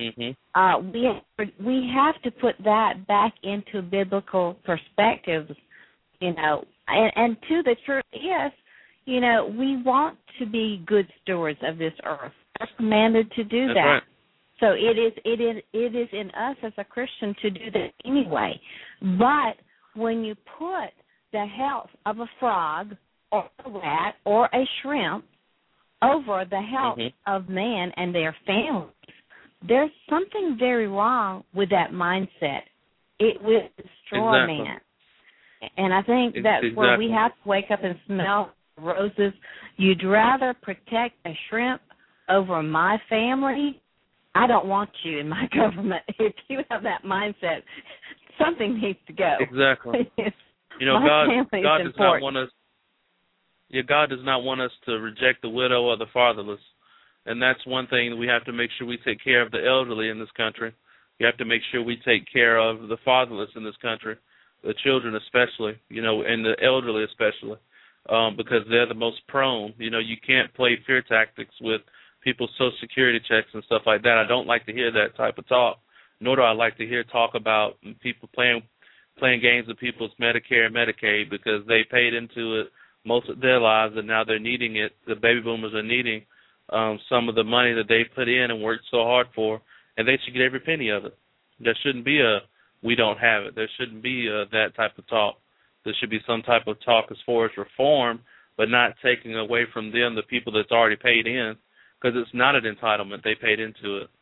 have to put that back into biblical perspectives. And to the truth is, You know, we want to be good stewards of this earth. We're commanded to do That's that. right. So it is in us as a Christian to do that anyway. But when you put the health of a frog or a rat or a shrimp over the health of man and their families, there's something very wrong with that mindset. It will destroy man. And I think that's where we have to wake up and smell roses. You'd rather protect a shrimp over my family? I don't want you in my government. If you have that mindset, something needs to go. Exactly. You know, God does not want us. Yeah, God does not want us to reject the widow or the fatherless, and that's one thing that we have to make sure we take care of the elderly in this country. We have to make sure we take care of the fatherless in this country, the children especially, you know, and the elderly especially, because they're the most prone. You know, you can't play fear tactics with people's Social Security checks and stuff like that. I don't like to hear that type of talk, nor do I like to hear talk about people playing games with people's Medicare and Medicaid, because they paid into it most of their lives, and now they're needing it. The baby boomers are needing some of the money that they put in and worked so hard for, and they should get every penny of it. There shouldn't be we don't have it. There shouldn't be that type of talk. There should be some type of talk as far as reform, but not taking away from them the people that's already paid in, because it's not an entitlement. They paid into it.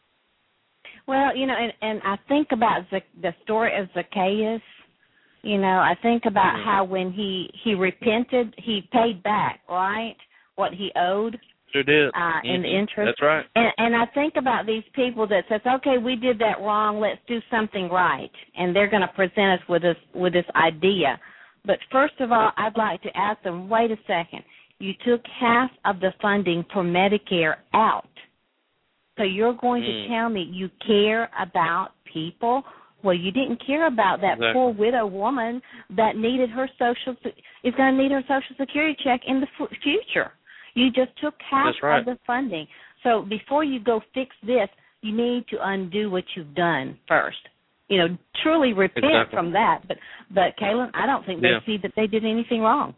Well, you know, and I think about the story of Zacchaeus. You know, I think about how when he repented, he paid back, right, what he owed. Sure did. In the interest. That's right. And I think about these people that says, okay, we did that wrong, let's do something right. And they're going to present us with this idea. But first of all, I'd like to ask them, wait a second. You took half of the funding for Medicare out. So you're going to tell me you care about people? Well, you didn't care about that poor widow woman that needed is going to need her Social Security check in the future. You just took half of the funding. So before you go fix this, you need to undo what you've done first. You know, truly repent from that. But Kaylin, I don't think they see that they did anything wrong.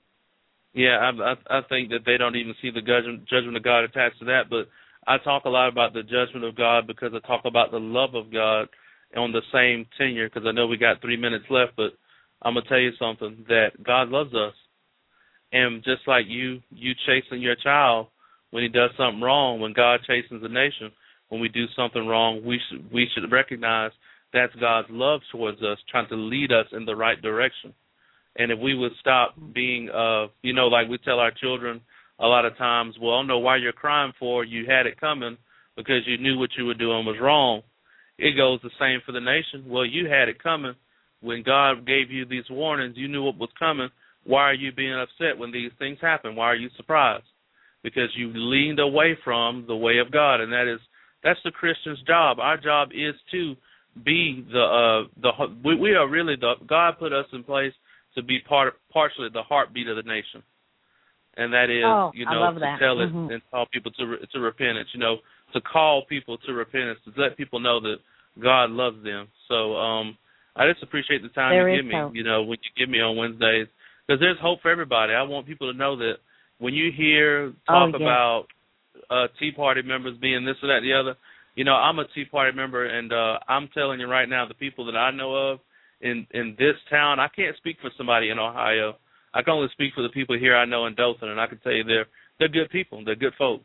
Yeah, I think that they don't even see the judgment of God attached to that. But I talk a lot about the judgment of God because I talk about the love of God on the same tenure, because I know we got 3 minutes left, but I'm going to tell you something, that God loves us. And just like you chasing your child when he does something wrong, when God chastens a nation, when we do something wrong, we should recognize that's God's love towards us, trying to lead us in the right direction. And if we would stop being, you know, like we tell our children a lot of times, well, I don't know why you're crying for, you had it coming because you knew what you were doing was wrong. It goes the same for the nation. Well, you had it coming. When God gave you these warnings, you knew what was coming. Why are you being upset when these things happen? Why are you surprised? Because you leaned away from the way of God, and that's the Christian's job. Our job is to be we are really God put us in place to be partially the heartbeat of the nation, and that is to tell it and call people to repentance. You know, to call people to repentance, to let people know that God loves them. So I just appreciate the time you give me. Hope. You know, when you give me on Wednesdays, because there's hope for everybody. I want people to know that when you hear talk about Tea Party members being this or that, the other, you know, I'm a Tea Party member, and I'm telling you right now, the people that I know of in this town, I can't speak for somebody in Ohio. I can only speak for the people here I know in Dothan, and I can tell you they're good people. They're good folks.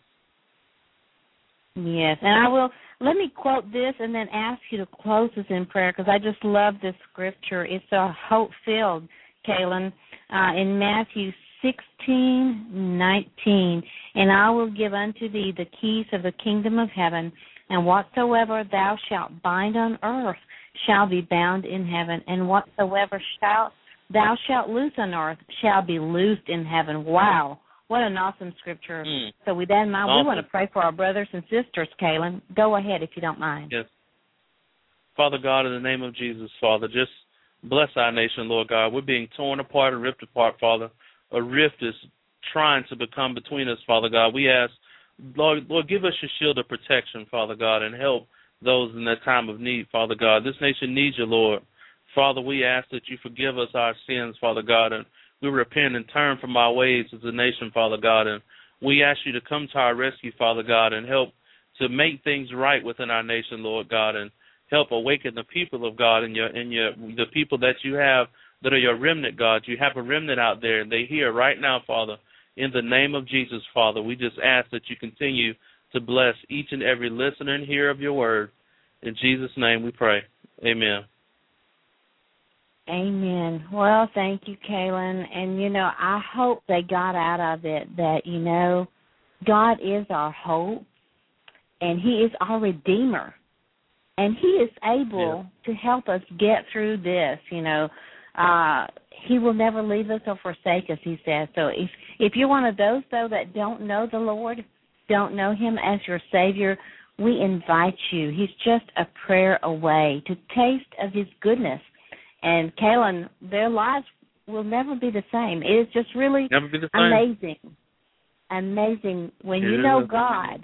Yes, and let me quote this and then ask you to close us in prayer, because I just love this scripture. It's a hope-filled, Kaylin, in Matthew 16:19. And I will give unto thee the keys of the kingdom of heaven, and whatsoever thou shalt bind on earth shall be bound in heaven, and whatsoever thou shalt loose on earth shall be loosed in heaven. Wow. What an awesome scripture. So with that in mind, we want to pray for our brothers and sisters, Kaylin. Go ahead if you don't mind. Yes. Father God, in the name of Jesus, Father, just bless our nation, Lord God. We're being torn apart and ripped apart, Father. A rift is trying to become between us, Father God. We ask, Lord, give us your shield of protection, Father God, and help those in their time of need, Father God. This nation needs you, Lord. Father, we ask that you forgive us our sins, Father God, and we repent and turn from our ways as a nation, Father God, and we ask you to come to our rescue, Father God, and help to make things right within our nation, Lord God, and help awaken the people of God and the people that you have that are your remnant, God. You have a remnant out there, and they hear right now, Father. In the name of Jesus, Father, we just ask that you continue to bless each and every listener and hearer of your word. In Jesus' name we pray. Amen. Amen. Well, thank you, Kaylin. And, I hope they got out of it that, God is our hope, and he is our Redeemer. And he is able to help us get through this, He will never leave us or forsake us, he says. So if you're one of those, though, that don't know the Lord, don't know him as your Savior, we invite you. He's just a prayer away to taste of his goodness. And, Kaylin, their lives will never be the same. It is just really amazing. Amazing. When you know God,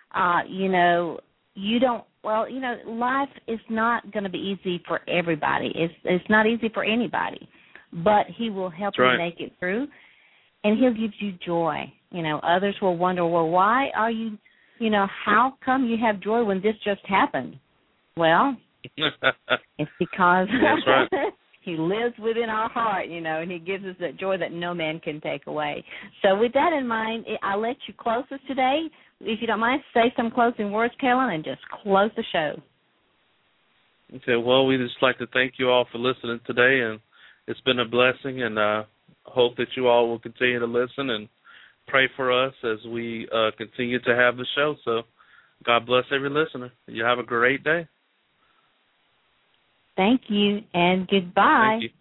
you don't, life is not going to be easy for everybody. It's not easy for anybody. But he will help you make it through, and he'll give you joy. Others will wonder, well, why are you, how come you have joy when this just happened? Well, it's because he lives within our heart, and he gives us that joy that no man can take away. So with that in mind, I'll let you close us today. If you don't mind, say some closing words, Kaylin, and just close the show. Okay, well, we'd just like to thank you all for listening today, and it's been a blessing, and I hope that you all will continue to listen and pray for us as we continue to have the show. So God bless every listener. You have a great day. Thank you, and goodbye. Thank you.